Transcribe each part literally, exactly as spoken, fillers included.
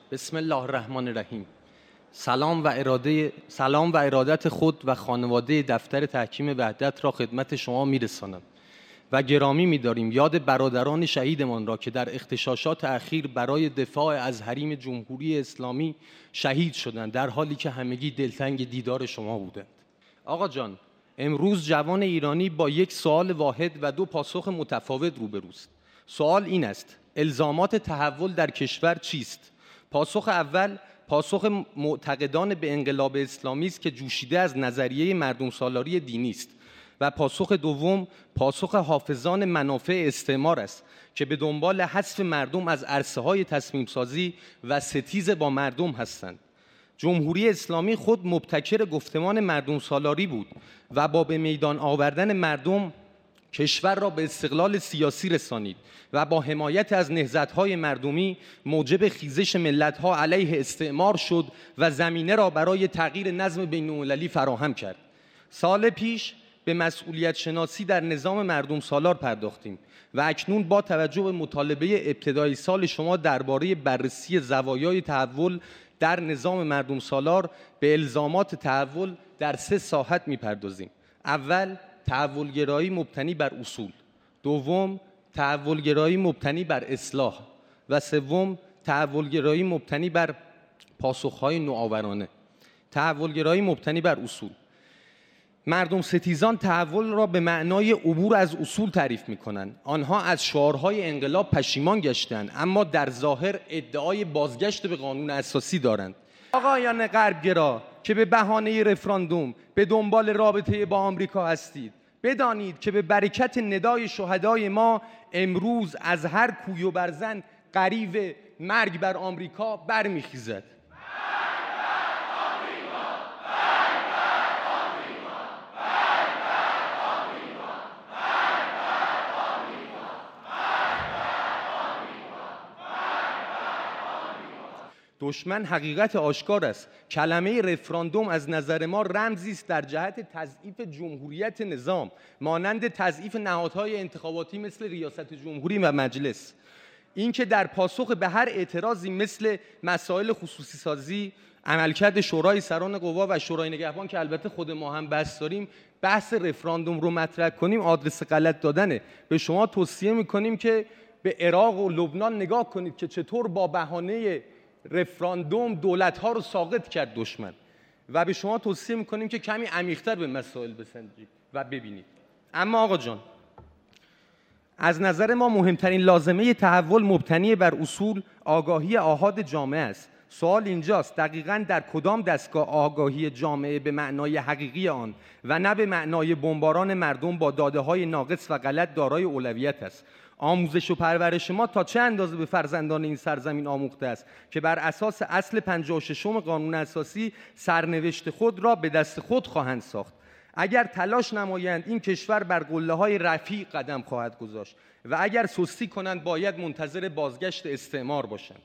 بسم الله الرحمن الرحیم. سلام و اراده سلام و ارادت خود و خانواده دفتر تحکیم وحدت را خدمت شما میرسانم و گرامی می‌داریم یاد برادران شهیدمان را که در اغتشاشات اخیر برای دفاع از حریم جمهوری اسلامی شهید شدند، در حالی که همگی دلتنگ دیدار شما بودند. آقا جان، امروز جوان ایرانی با یک سوال واحد و دو پاسخ متفاوت روبروست. سوال این است: الزامات تحول در کشور چیست؟ پاسخ اول پاسخ معتقدان به انقلاب اسلامی است که جوشیده از نظریه مردم سالاری دینی است و پاسخ دوم پاسخ حافظان منافع استعمار است که به دنبال حذف مردم از عرصه‌های تصمیم سازی و ستیز با مردم هستند. جمهوری اسلامی خود مبتکر گفتمان مردم سالاری بود و با به میدان آوردن مردم کشور را به استقلال سیاسی رسانید و با حمایت از نهضت‌های مردمی موجب خیزش ملت‌ها علیه استعمار شد و زمینه را برای تغییر نظم بین‌المللی فراهم کرد. سال پیش به مسئولیت شناسی در نظام مردم سالار پرداختیم و اکنون با توجه به مطالبه ابتدایی سال شما درباره بررسی زوایای تحول در نظام مردم سالار به الزامات تحول در سه ساحت می‌پردازیم. اول، تحولگرایی مبتنی بر اصول. دوم، تحولگرایی مبتنی بر اصلاح. و سوم، تحولگرایی مبتنی بر پاسخ‌های نوآورانه. تحولگرایی مبتنی بر اصول. مردم ستیزان تحول را به معنای عبور از اصول تعریف می‌کنند. آنها از شعارهای انقلاب پشیمان گشتند، اما در ظاهر ادعای بازگشت به قانون اساسی دارند. آقایان غربگرا که به بهانه رفراندوم به دنبال رابطه با آمریکا هستید، بدانید که به برکت ندای شهدای ما امروز از هر کوی و برزن غریو مرگ بر آمریکا برمیخیزد. دشمن حقیقت آشکار است. کلمه رفراندوم از نظر ما رمزی است در جهت تضعیف جمهوریت نظام، مانند تضعیف نهادهای انتخاباتی مثل ریاست جمهوری و مجلس. این که در پاسخ به هر اعتراضی مثل مسائل خصوصی سازی، عملکرد شورای سران قوا و شورای نگهبان که البته خود ما هم بحث داریم، بحث رفراندوم رو مطرح کنیم، آدرس غلط دادنه. به شما توصیه می‌کنیم که به عراق و لبنان نگاه کنید که چطور با بهانه رفراندوم دولت‌ها رو ساقط کرد دشمن، و به شما توصیه می‌کنیم که کمی عمیق‌تر به مسائل بسنجید و ببینید. اما آقا جان، از نظر ما مهمترین لازمه تحول مبتنی بر اصول آگاهی آحاد جامعه است. سوال اینجاست دقیقاً در کدام دستگاه آگاهی جامعه به معنای حقیقی آن و نه به معنای بمباران مردم با داده‌های ناقص و غلط دارای اولویت است. آموزش و پرورش ما تا چه اندازه به فرزندان این سرزمین آموخته است که بر اساس اصل پنجاه و ششم قانون اساسی سرنوشت خود را به دست خود خواهند ساخت. اگر تلاش نمایند این کشور بر قله‌های رفیع قدم خواهد گذاشت و اگر سستی کنند باید منتظر بازگشت استعمار باشند.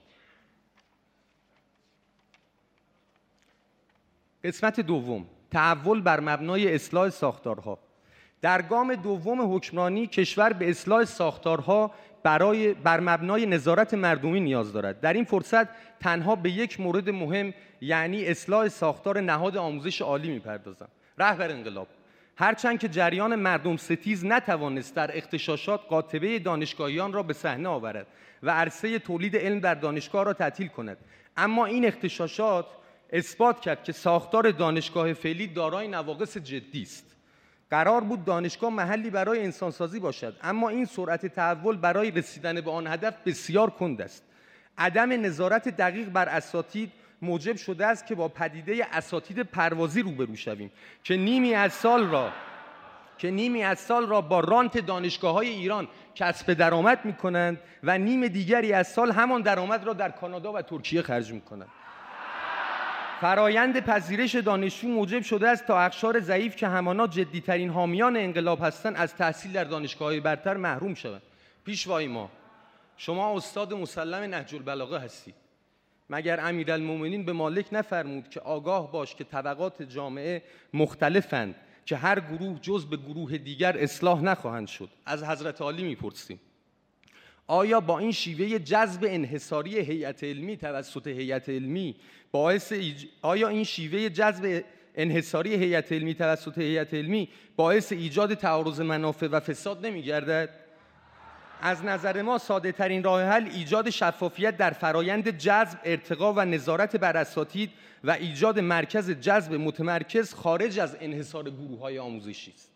قسمت دوم، تحول بر مبنای اصلاح ساختارها. در گام دوم حکمرانی کشور به اصلاح ساختارها برای بر مبنای نظارت مردمی نیاز دارد. در این فرصت تنها به یک مورد مهم، یعنی اصلاح ساختار نهاد آموزش عالی می‌پردازم. رهبر انقلاب، هرچند که جریان مردم ستیز نتوانست در اغتشاشات قاطبه دانشگاهیان را به صحنه آورد و عرصه تولید علم در دانشگاه را تعطیل کند، اما این اغتشاشات اثبات کرد که ساختار دانشگاه فعلی دارای نواقص جدی است. قرار بود دانشگاه محلی برای انسانسازی باشد، اما این سرعت تحول برای رسیدن به آن هدف بسیار کند است. عدم نظارت دقیق بر اساتید موجب شده است که با پدیده اساتید پروازی روبرو شویم که نیمی از سال را که نیمی از سال را با رانت دانشگاه‌های ایران کسب درآمد می‌کنند و نیم دیگری از سال همان درآمد را در کانادا و ترکیه خرج می‌کنند. فرایند پذیرش دانشجو موجب شده است تا اقشار ضعیف که همانا جدی‌ترین حامیان انقلاب هستند از تحصیل در دانشگاه‌های برتر محروم شوند. پیشوای ما، شما استاد مسلم نهج البلاغه هستید. مگر امیرالمومنین به مالک نفرمود که آگاه باش که طبقات جامعه مختلفند که هر گروه جز به گروه دیگر اصلاح نخواهند شد؟ از حضرت علی میپرسیم. آیا با این شیوه جذب انحصاری هیئت علمی توسط هیئت علمی باعث ایج... آیا این شیوه جذب انحصاری هیئت علمی توسط هیئت علمی باعث ایجاد تعارض منافع و فساد نمی‌گردد؟ از نظر ما ساده ترین راه حل ایجاد شفافیت در فرایند جذب، ارتقا و نظارت بر اساتید و ایجاد مرکز جذب متمرکز خارج از انحصار گروه‌های آموزشی است.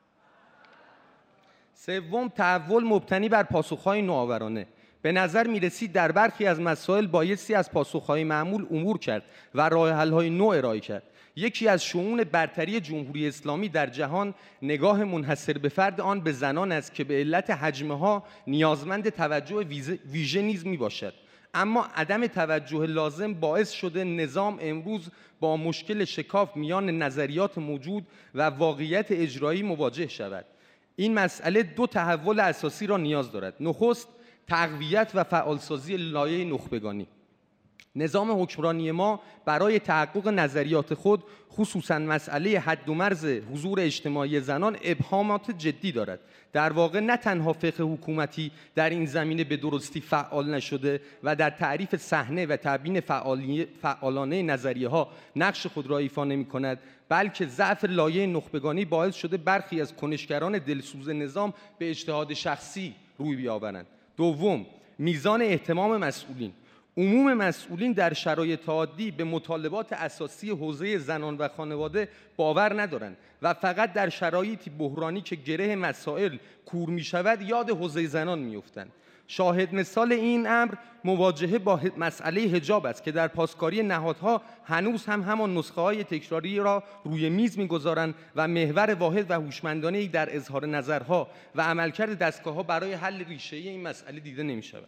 سوم، تحول مبتنی بر پاسخ‌های نوآورانه. به نظر می‌رسید در برخی از مسائل بایستی از پاسخ‌های معمول عبور کرد و راه حل‌های نو ارائه کرد. یکی از شؤون برتری جمهوری اسلامی در جهان نگاه منحصر به فرد آن به زنان است که به علت حجمها نیازمند توجه ویژه نیز میباشد. اما عدم توجه لازم باعث شده نظام امروز با مشکل شکاف میان نظریات موجود و واقعیت اجرایی مواجه شود. این مسئله دو تحول اساسی را نیاز دارد. نخست، تقویت و فعالسازی لایه نخبگانی. نظام حکمرانی ما برای تحقق نظریات خود، خصوصاً مسئله حد و مرز حضور اجتماعی زنان، ابهامات جدی دارد. در واقع نه تنها فقه حکومتی در این زمینه به درستی فعال نشده و در تعریف صحنه و تبیین فعالانه نظریه ها نقش خود را ایفا نمی کند، بلکه ضعف لایه نخبگانی باعث شده برخی از کنشگران دلسوز نظام به اجتهاد شخصی روی بیاورند. دوم، میزان اهتمام مسئولین. عموم مسئولین در شرایط عادی به مطالبات اساسی حوزه زنان و خانواده باور ندارند و فقط در شرایطی بحرانی که گره مسائل کور می شود یاد حوزه زنان می افتند. شاهد مثال این امر مواجهه با مسئله حجاب است که در پاسکاری نهادها هنوز هم همان نسخه های تکراری را روی میز می‌گذارند و محور واحد و هوشمندانه‌ای در اظهار نظرها و عملکرد دستگاه‌ها برای حل ریشه‌ای این مسئله دیده نمی‌شود.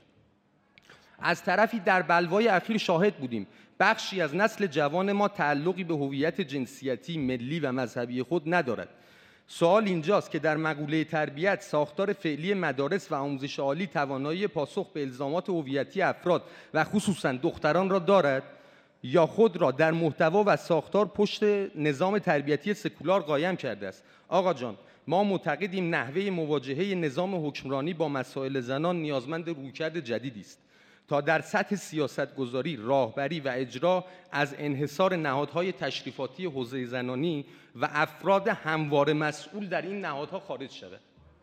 از طرفی در بلوای اخیر شاهد بودیم بخشی از نسل جوان ما تعلقی به هویت جنسیتی، ملی و مذهبی خود ندارد. سوال اینجاست که در مقوله تربیت ساختار فعلی مدارس و آموزش عالی توانایی پاسخ به الزامات هویتی افراد و خصوصاً دختران را دارد یا خود را در محتوا و ساختار پشت نظام تربیتی سکولار قایم کرده است؟ آقا جان، ما معتقدیم نحوه مواجهه نظام حکمرانی با مسائل زنان نیازمند رویکرد جدیدی است تا در سطح سیاستگذاری، راهبری و اجرا از انحصار نهادهای تشریفاتی حوزه زنانی و افراد همواره مسئول در این نهادها خارج شود.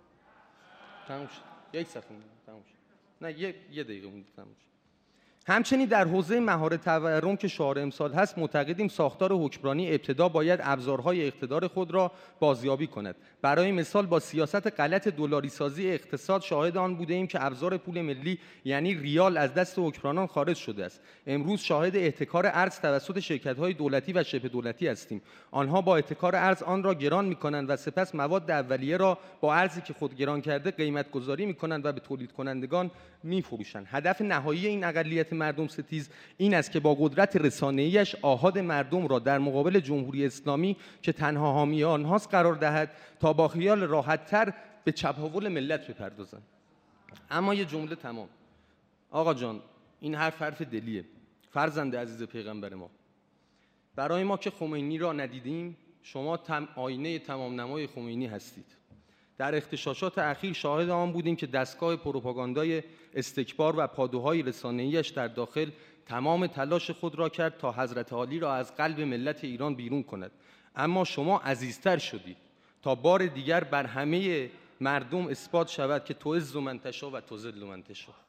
تموم شد. یک صفحه مونده. تموم شد. نه یه یه دقیقه مونده. تموم شد. همچنین در حوزه مهار تورم که شعار امسال هست، معتقدیم ساختار حکمرانی ابتدا باید ابزارهای اقتدار خود را بازیابی کند. برای مثال با سیاست غلط دلاری سازی اقتصاد شاهد آن بوده ایم که ابزار پول ملی یعنی ریال از دست حکمرانان خارج شده است. امروز شاهد احتکار ارز توسط شرکت‌های دولتی و شبه دولتی هستیم. آنها با احتکار ارز آن را گران می‌کنند و سپس مواد اولیه را با ارزی که خود گران کرده قیمت گذاری می‌کنند و به تولید کنندگان می‌فروشند. هدف نهایی این اقلیت مردم ستیز این است که با قدرت رسانه‌ایش آحاد مردم را در مقابل جمهوری اسلامی که تنها حامی آنهاست قرار دهد تا با خیال راحت‌تر به چپاول ملت بپردازند. اما یه جمله تمام. آقا جان، این حرف حرف دلیه. فرزند عزیز پیغمبر ما، برای ما که خمینی را ندیدیم، شما تم آینه تمام نمای خمینی هستید. در اغتشاشات اخیر شاهد آن بودیم که دستگاه پروپاگاندای استکبار و پادوهای رسانه‌ایش در داخل تمام تلاش خود را کرد تا حضرت عالی را از قلب ملت ایران بیرون کند. اما شما عزیزتر شدید تا بار دیگر بر همه مردم اثبات شود که تعز من تشاء و تذل من تشاء.